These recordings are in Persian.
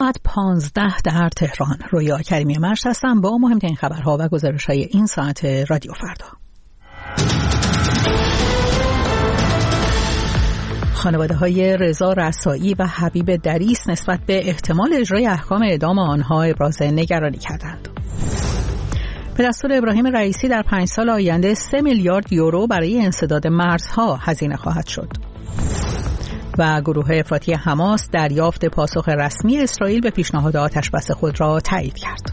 ساعت 15 در تهران. رویا کریمی مرش هستم با مهمترین خبرها و گزارش‌های این ساعت رادیو فردا. خانواده‌های رضا رسایی و حبیب دریس نسبت به احتمال اجرای احکام اعدام آنها ابراز نگرانی کردند. به دستور ابراهیم رئیسی در 5 سال آینده 3 میلیارد یورو برای انسداد مرزها هزینه خواهد شد. و گروه افراطی حماس دریافت پاسخ رسمی اسرائیل به پیشنهاد آتشبس خود را تایید کرد.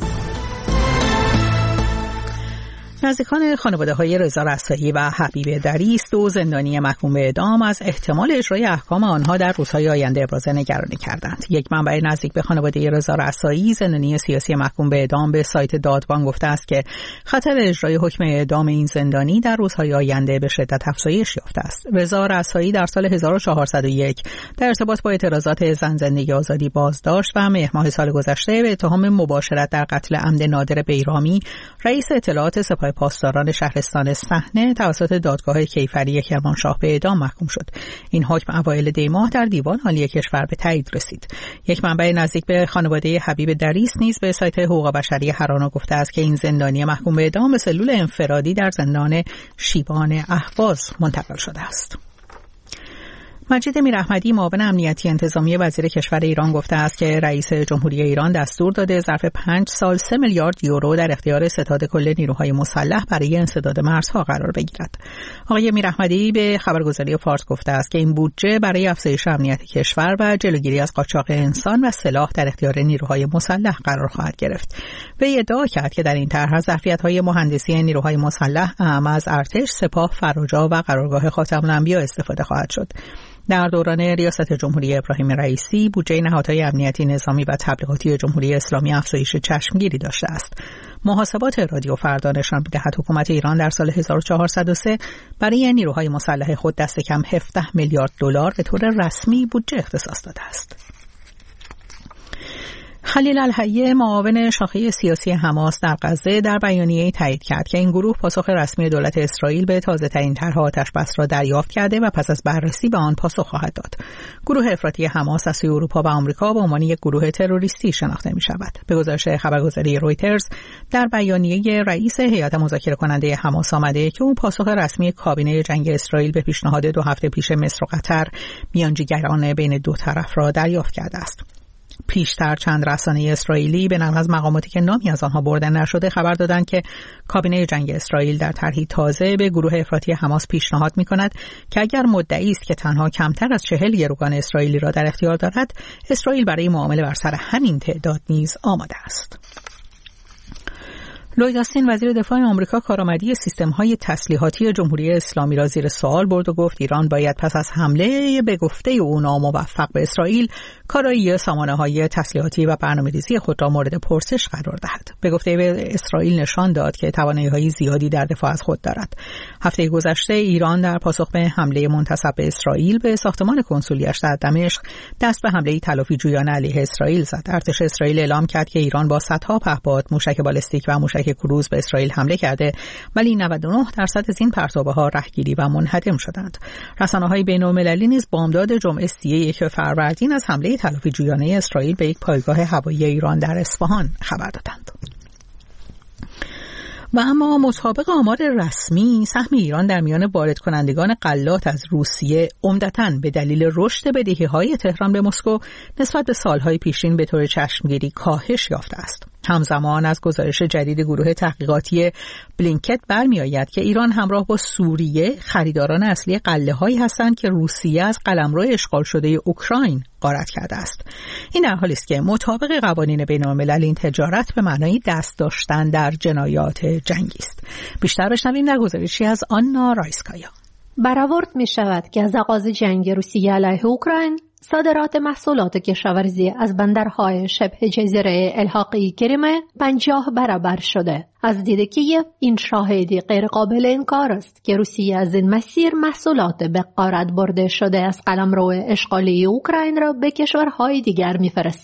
نزدیکان خانواده‌های رضا رسایی و حبیب دریس، 2 زندانی محکوم به اعدام، از احتمال اجرای احکام آنها در روزهای آینده ابراز نگرانی کردند. یک منبع نزدیک به خانواده رضا رسایی، زندانی سیاسی محکوم به اعدام، به سایت دادبان گفته است که خطر اجرای حکم اعدام این زندانی در روزهای آینده به شدت افزایش یافته است. رضا رسایی در سال 1401 در ارتباط با اعتراضات زن زندگی آزادی بازداشت و مهر ماه سال گذشته به اتهام مباشرت در قتل عمد نادر بیرامی، رئیس اطلاعات سپاه پاسداران شهرستان صحنه، توسط دادگاه کیفری کرمانشاه به اعدام محکوم شد. این حکم اوایل دی ماه در دیوان عالی کشور به تایید رسید. یک منبع نزدیک به خانواده حبیب دریس نیز به سایت حقوق بشری هرانا گفته است که این زندانی محکوم به اعدام به سلول انفرادی در زندان شیبان اهواز منتقل شده است. مجید میراحمدی، معاون امنیتی انتظامی وزیر کشور ایران، گفته است که رئیس جمهوری ایران دستور داده ظرف 5 سال 3 میلیارد یورو در اختیار ستاد کل نیروهای مسلح برای انسداد مرزها قرار بگیرد. آقای میراحمدی به خبرگزاری فارس گفته است که این بودجه برای افزایش امنیت کشور و جلوگیری از قاچاق انسان و سلاح در اختیار نیروهای مسلح قرار خواهد گرفت. وی ادعا کرد که در این طرح ظرفیت‌های مهندسی نیروهای مسلح اعم از ارتش، سپاه، فراجا و قرارگاه خاتم الانبیا استفاده خواهد شد. در دوران ریاست جمهوری ابراهیم رئیسی، بودجه نهادهای امنیتی نظامی و تبلیغاتی جمهوری اسلامی افزایش چشمگیری داشته است. محاسبات رادیو فردا نشان می‌دهد حکومت ایران در سال 1403 برای نیروهای مسلح خود دست کم 17 میلیارد دلار به طور رسمی بودجه اختصاص داده است. خلیل الحیه، معاون شاخه سیاسی حماس در غزه، در بیانیه‌ای تایید کرد که این گروه پاسخ رسمی دولت اسرائیل به تازه‌ترین طرح آتشبس را دریافت کرده و پس از بررسی به آن پاسخ خواهد داد. گروه افراطی حماس از سوی اروپا و آمریکا به عنوان یک گروه تروریستی شناخته می‌شود. به گزارش خبرگزاری رویترز، در بیانیه رئیس هیئت مذاکره کننده حماس آمده که او پاسخ رسمی کابینه جنگ اسرائیل به پیشنهاد 2 هفته پیش مصر و قطر، میانجیگران بین دو طرف، را دریافت کرده است. پیشتر چند رسانه اسرائیلی به نقل از مقاماتی که نامی از آنها برده نشده خبر دادند که کابینه جنگ اسرائیل در طرحی تازه به گروه افراطی حماس پیشنهاد می‌کند که اگر مدعی است که تنها کمتر از 40 گروگان اسرائیلی را در اختیار دارد، اسرائیل برای معامله بر سر همین تعداد نیز آماده است. لوید آستین، وزیر دفاع آمریکا، کارآمدی سیستم‌های تسلیحاتی جمهوری اسلامی را زیر سوال برد و گفت ایران باید پس از حمله به گفته او ناموفق به اسرائیل کارایی سامانه‌های تسلیحاتی و برنامه‌ریزی خود را مورد پرسش قرار دهد. به گفته اسرائیل نشان داد که توانایی‌های زیادی در دفاع از خود دارد. هفته گذشته ایران در پاسخ به حمله منتصب به اسرائیل به ساختمان کنسولیش در دمشق دست به حمله تلافی جویانه علیه اسرائیل زد. ارتش اسرائیل اعلام کرد که ایران با صدها پهپاد، موشک بالستیک و موشک کروز به اسرائیل حمله کرده، ولی 99% از این پرتابه‌ها رهگیری و منهدم شدند. رسانه‌های بین‌المللی نیز بامداد جمعه 31 فروردین از حمله تلافی جویانه اسرائیل به یک پایگاه هوایی ایران در اصفهان خبر دادند. و اما مطابق آمار رسمی، سهم ایران در میان وارد کنندگان غلات از روسیه عمدتاً به دلیل رشد بدهی‌های تهران به مسکو نسبت به سالهای پیشین به طور چشمگیری کاهش یافته است. همزمان از گزارش جدید گروه تحقیقاتی بلینکت برمی‌آید که ایران همراه با سوریه خریداران اصلی غله‌هایی هستند که روسیه از قلمرو اشغال شده اوکراین غارت کرده است. این در حالی است که مطابق قوانین بین‌المللی این تجارت به معنای دست داشتن در جنایات جنگی است. بیشتر بشنویم در گزارشی از آنا رایسکایا. برآورد می‌شود که از آغاز جنگ روسیه علیه اوکراین صادرات محصولات کشاورزی از بندرهای شبه جزیره الحاقی کریمه 50 برابر شده. از دید کیف این شاهدی غیر قابل انکار است که روسیه از این مسیر محصولات به غارت برده شده از قلمرو اشغالی اوکراین را به کشورهای دیگر می‌فرستد.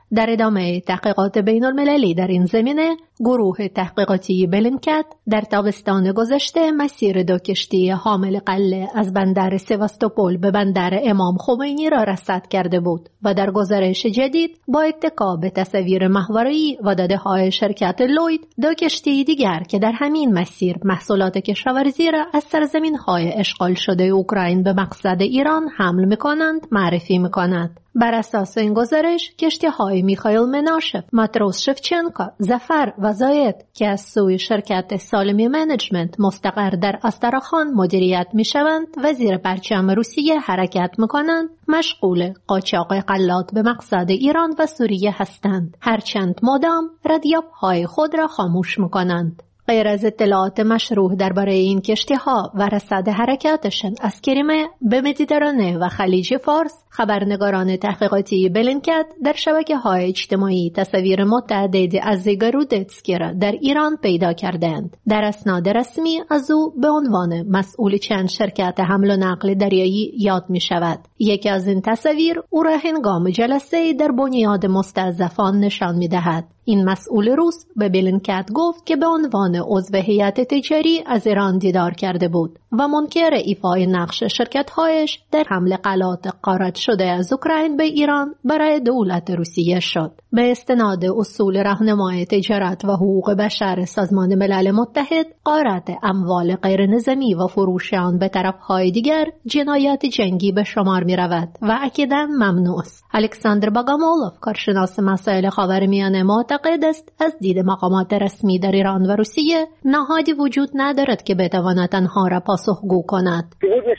در ادامه تحقیقات بین المللی در این زمینه، گروه تحقیقاتی بلینکت در تابستان گذشته مسیر 2 کشتی حامل غله از بندر سواستوپول به بندر امام خمینی را رصد کرده بود و در گزارش جدید با اتکا به تصاویر ماهواره‌ای و داده‌های شرکت لوید، 2 کشتی دیگر که در همین مسیر محصولات کشاورزی را از سرزمین‌های اشغال شده اوکراین به مقصد ایران حمل می‌کنند معرفی می‌کند. بر اساس این گزارش، کشتی‌های میخائیل مناشف، ماتروس شفچنکو، زفر و زاید که از سوی شرکت سالمی منیجمنت مستقر در آستراخان مدیریت میشوند و زیر پرچم روسیه حرکت میکنند، مشغول قاچاق غلات به مقصد ایران و سوریه هستند، هرچند مدام رادیوهای خود را خاموش میکنند. غیر از اطلاعات مشروع درباره این کشتی‌ها و رصد حرکاتشان از کریمه به مدیترانه و خلیج فارس، خبرنگاران تحقیقاتی بلینکت در شبکه‌های اجتماعی تصاویر متعددی از زیگارودتسکی را در ایران پیدا کردند. در اسناد رسمی از او به عنوان مسئول چند شرکت حمل و نقل دریایی یاد می‌شود. یکی از این تصاویر او را هنگام جلسه‌ای در بنیاد مستضعفان نشان می‌دهد. این مسئول روس به بلینکت گفت که به عنوان عضو هیئت تجاری از ایران دیدار کرده بود و منکر ایفای نقش شرکت‌هایش در حمل غلات غارت شده از اوکراین به ایران برای دولت روسیه شد. به استناد اصول راهنمای تجارت و حقوق بشر سازمان ملل متحد، غارت اموال غیر نظامی و فروش آن به طرف‌های دیگر جنایت جنگی به شمار می‌رود و اکیداً ممنوع است. الکساندر باگامولوف، کارشناس مسائل خاورمیانه، معتقد است از دید مقامات رسمی در ایران و روسیه نهادی وجود ندارد که بتواند آنها را پاسخگو کند.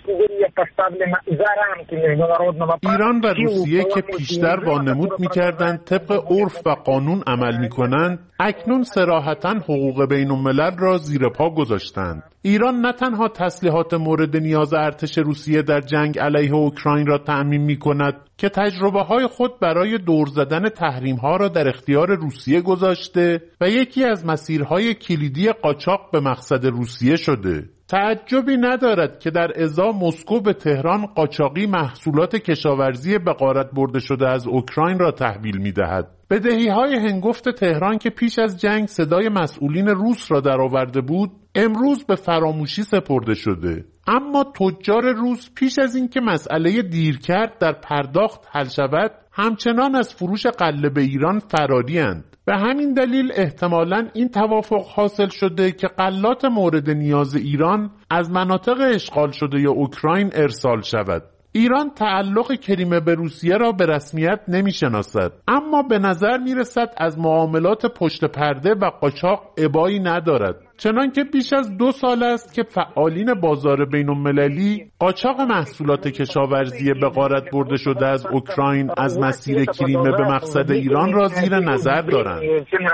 ایران و روسیه که پیشتر وانمود می‌کردند طبق عرف و قانون عمل می‌کنند، اکنون صراحتاً حقوق بین‌الملل را زیر پا گذاشتند. ایران نه تنها تسلیحات مورد نیاز ارتش روسیه در جنگ علیه اوکراین را تأمین می‌کند که تجربه‌های خود برای دور زدن تحریم‌ها را در اختیار روسیه گذاشته و یکی از مسیرهای کلیدی قاچاق به مقصد روسیه شده. تعجبی ندارد که در ازا مسکو به تهران قاچاقی محصولات کشاورزی به غارت برده شده از اوکراین را تحویل می‌دهد. بدهی‌های هنگفت تهران که پیش از جنگ صدای مسئولین روس را درآورده بود، امروز به فراموشی سپرده شده. اما تجار روس پیش از اینکه مسئله دیرکرد در پرداخت حل شود، همچنان از فروش غله به ایران فراری‌اند. به همین دلیل احتمالاً این توافق حاصل شده که غلات مورد نیاز ایران از مناطق اشغال شده اوکراین ارسال شود. ایران تعلق کریمه به روسیه را به رسمیت نمی‌شناسد، اما به نظر می‌رسد از معاملات پشت پرده و قاچاق ابایی ندارد، چنانکه بیش از 2 سال است که فعالین بازار بین‌المللی قاچاق محصولات کشاورزی به غارت برده شده از اوکراین از مسیر کریمه به مقصد ایران را زیر نظر دارند.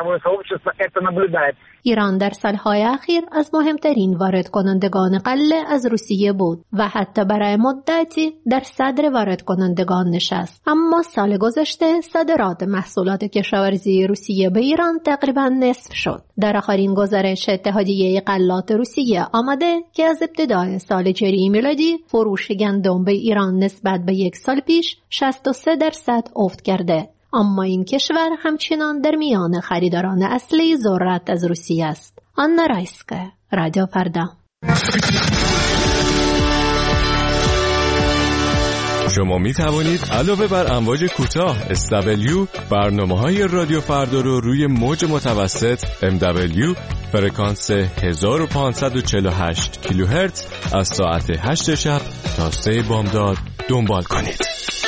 ایران در سالهای اخیر از مهمترین وارد کنندگان غله از روسیه بود و حتی برای مدتی در صدر وارد کنندگان نشست. اما سال گذشته صادرات محصولات کشاورزی روسیه به ایران تقریبا نصف شد. در آخرین گزارش اتحادیه غلات روسیه آمده که از ابتدای سال جاری میلادی فروش گندم به ایران نسبت به 1 سال پیش 63% افت کرده. اما این کشور همچنان در میان خریداران اصلی ذرت از روسیه است. آنا رایسکا، رادیو فردا. شما می توانید علاوه بر امواج کوتاه SW برنامه‌های رادیو فردا رو روی موج متوسط MW فرکانس 1548 کیلوهرتز از ساعت 8 شب تا 3 بامداد دنبال کنید.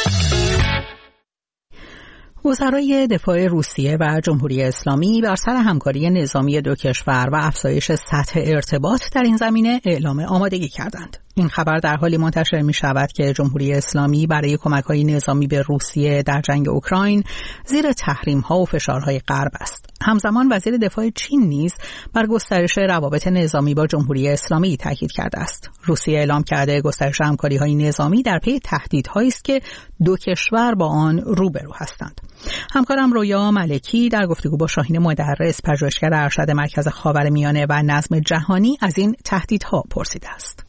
وزرای دفاع روسیه و جمهوری اسلامی بر سر همکاری نظامی 2 کشور و افزایش سطح ارتباط در این زمینه اعلام آمادگی کردند. این خبر در حالی منتشر می شود که جمهوری اسلامی برای کمک‌های نظامی به روسیه در جنگ اوکراین زیر تحریم‌ها و فشارهای غرب است. همزمان وزیر دفاع چین نیز بر گسترش روابط نظامی با جمهوری اسلامی تاکید کرده است. روسیه اعلام کرده گسترش همکاری‌های نظامی در پی تهدیدهایی است که 2 کشور با آن روبرو هستند. همکارم رویا ملکی در گفتگو با شاهین مدرس، پژوهشگر ارشد مرکز خاورمیانه و نظم جهانی، از این تهدیدها پرسیده است.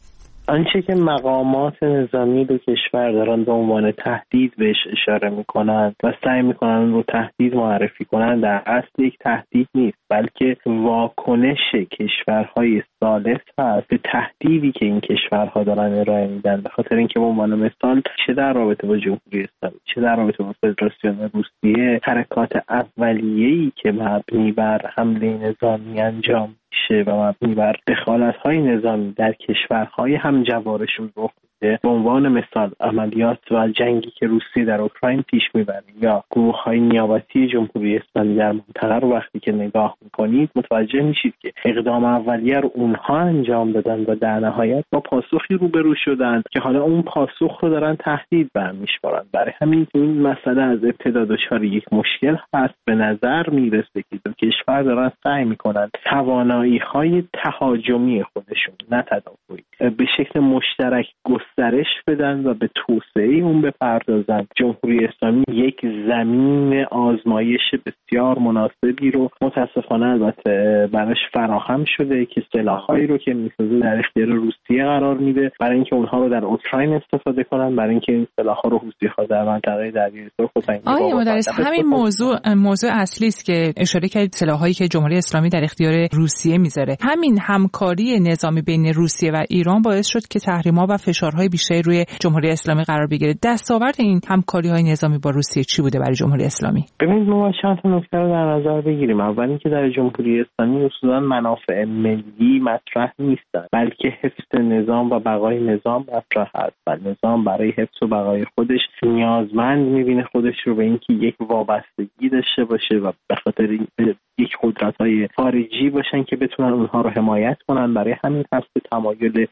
آنچه که مقامات نظامی دو کشور دارن به عنوان تهدید بهش اشاره میکنن و سعی میکنن رو تهدید معرفی کنن در اصل یک تهدید نیست، بلکه واکنش کشورهای ثالث هست به تهدیدی که این کشورها دارن ارائه میدن. به خاطر اینکه به عنوان مثال چه در رابطه با جمهوری اسلامی چه در رابطه با فدراسیون روسیه، حرکات اولیه‌ای که مبنی بر حمله نظامی انجام میشه و مبنی بر دخالت‌های نظامی در کشورهای همجوارشون رخ میده، به عنوان مثال عملیات و جنگی که روسیه در اوکراین پیش میبره یا گروه‌های نیابتی جمهوری اسلامی در منطقه رو وقتی که نگاه میکنید متوجه میشید که اقدام اولیه رو اونها انجام دادن و در نهایت با پاسخی روبرو شدن که حالا اون پاسخ رو دارن تهدید برمی‌شمارن. برای همین این مسئله از ابتدا دچار یک مشکل هست. به نظر میرسه که دو کشور دارن سعی میکنن توانایی‌های تهاجمی خودشون نه تدافعی به شکل مشترک گسترش بدن و به توسعه اون بپردازن. جمهوری اسلامی یک زمین آزمایش بسیار مناسبی رو متاسفانه البته براش فراهم شده که سلاح‌هایی رو که می‌سازه در اختیار روسیه قرار میده برای اینکه اونها رو در اوکراین استفاده کنن، برای اینکه این سلاح‌ها رو حوثی‌ها در منطقه دریای سرخ آقای مدرس همین موضوع اصلی است که اشاره کردید، سلاح‌هایی که جمهوری اسلامی در اختیار روسیه میذاره. همین همکاری نظامی بین روسیه و ایران باعث شد که تحریم‌ها و فشارهای بیشتری روی جمهوری اسلامی قرار بگیره. دستاورد این همکاری‌های نظامی با روسیه چی بوده برای جمهوری اسلامی؟ ببینید ما چند تا نکته رو در نظر بگیریم. اول اینکه در جمهوری اسلامی اصولاً منافع ملی مطرح نیستن، بلکه حفظ نظام و بقای نظام مطرح است و نظام برای حفظ و بقای خودش نیازمند می‌بینه خودش رو به اینکه یک وابستگی داشته باشه و به خاطر یک قدرت‌های خارجی باشن که بتونن اونها رو حمایت کنن. برای همین هست تمایل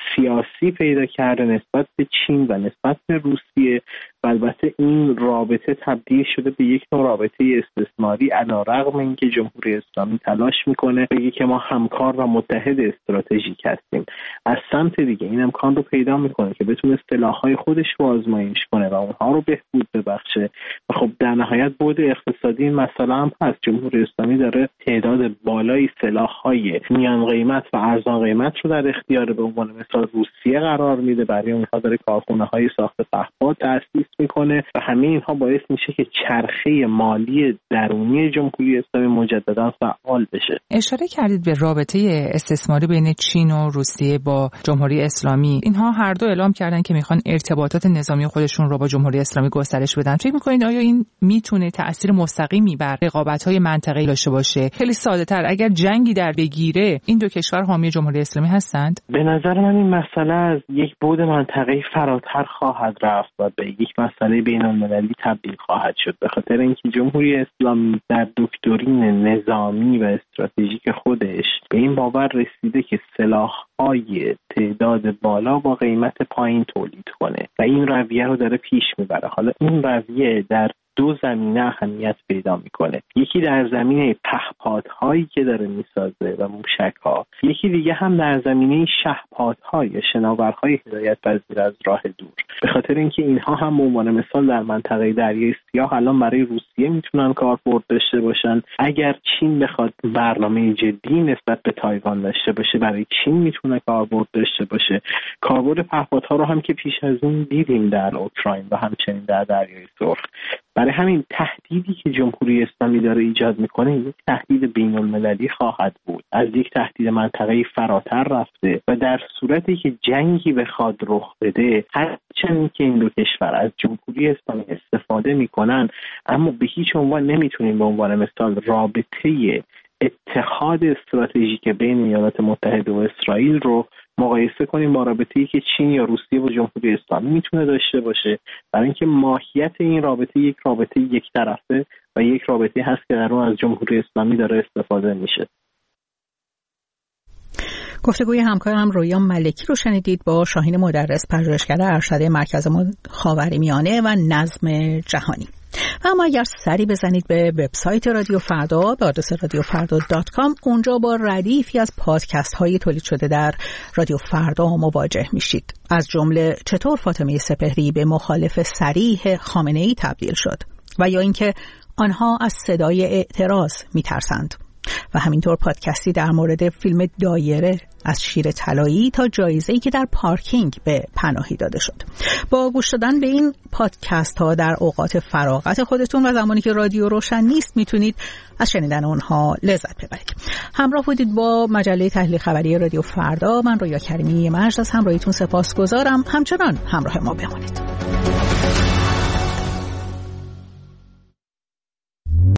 سیاسی پیدا کرده نسبت به چین و نسبت به روسیه و البته این رابطه تبدیل شده به یک نوع رابطه استثماری، علی‌رغم اینکه جمهوری اسلامی تلاش میکنه بگه که ما همکار و متحد استراتژیک هستیم. از سمت دیگه این امکان رو پیدا میکنه که بتونه سلاح‌های خودش رو آزمایش کنه و اونها رو بهبود ببخشه و خب در نهایت بعد اقتصادی این مسئله هم هست. جمهوری اسلامی داره تعداد بالایی سلاح‌های میان قیمت و ارزان قیمت رو در اختیار به عنوان مثال روسیه قرار میده، برای اونها داره کارخونه‌های ساخت پهپاد تأسیس میکنه و همه اینها باعث میشه که چرخه مالی درونی جمهوری اسلامی مجددا فعال بشه. اشاره کردید به رابطه استثماری بین چین و روسیه با جمهوری اسلامی. اینها هر دو اعلام کردن که میخوان ارتباطات نظامی خودشون رو با جمهوری اسلامی گسترش بدن. فکر میکنید آیا این میتونه تأثیر مستقیمی بر رقابت‌های منطقه‌ای داشته باشه؟ خیلی ساده‌تر، اگر جنگی در بگیره این دو کشور حامی جمهوری اسلامی هستند؟ به نظر من این مسئله از یک بعد منطقه‌ای فراتر خواهد رفت و به یک مسئله بین‌المللی تبدیل خواهد شد، به خاطر اینکه جمهوری اسلامی در دکترین نظامی و استراتژیک خودش به این باور رسیده که سلاح‌های تعداد بالا با قیمت پایین تولید کنه و این رویه رو داره پیش میبره. حالا این رویه در دو زمینه اهمیت پیدا میکنه، یکی در زمینه پهپادهایی که داره میسازه و موشک‌ها، یکی دیگه هم در زمینه شهپادها یا شناورهای هدایت پذیر از راه دور، به خاطر اینکه اینها هم به عنوان مثال در منطقه دریای سیاه الان برای روسیه میتونن کاربرد داشته باشن. اگر چین بخواد برنامه جدی نسبت به تایوان داشته باشه برای چین میتونه کاربرد داشته باشه. کاربرد پهپادها رو هم که پیش از اون دیدیم در اوکراین و همچنین در دریای سرخ. برای همین تهدیدی که جمهوری اسلامی داره ایجاد میکنه یک تهدید بین‌المللی خواهد بود، از یک تهدید منطقه‌ای فراتر رفته و در صورتی که جنگی بخواد رخ بده، هرچند که این دو کشور از جمهوری اسلامی استفاده میکنن، اما به هیچ عنوان نمیتونیم به عنوان مثال رابطه اتحاد استراتژیک بین ایالات متحده و اسرائیل رو مقایسه کنیم با رابطه‌ای که چین یا روسیه با جمهوری اسلامی میتونه داشته باشه، برای اینکه ماهیت این رابطه یک رابطه یک طرفه و یک رابطه هست که در اون از جمهوری اسلامی داره استفاده میشه. گفتگوی همکارم رویا ملکی رو شنیدید با شاهین مدرس، پژوهشگر ارشد مرکز خاورمیانه و نظم جهانی. اما اگر سری بزنید به وبسایت رادیو فردا به آدرس radiofarda.com، اونجا با ردیفی از پادکست های تولید شده در رادیو فردا مواجه میشید، از جمله چطور فاطمه سپهری به مخالف صریح خامنه‌ای تبدیل شد و یا اینکه آنها از صدای اعتراض میترسند، و همینطور پادکستی در مورد فیلم دایره از شیر طلایی تا جایزه‌ای که در پارکینگ به پناهی داده شد. با گوش دادن به این پادکست ها در اوقات فراغت خودتون و زمانی که رادیو روشن نیست میتونید از شنیدن اونها لذت ببرید. همراه بودید با مجله تحلیل خبری رادیو فردا. من رویا کریمی مجد از همراهیتون سپاسگزارم. همچنان همراه ما بمانید.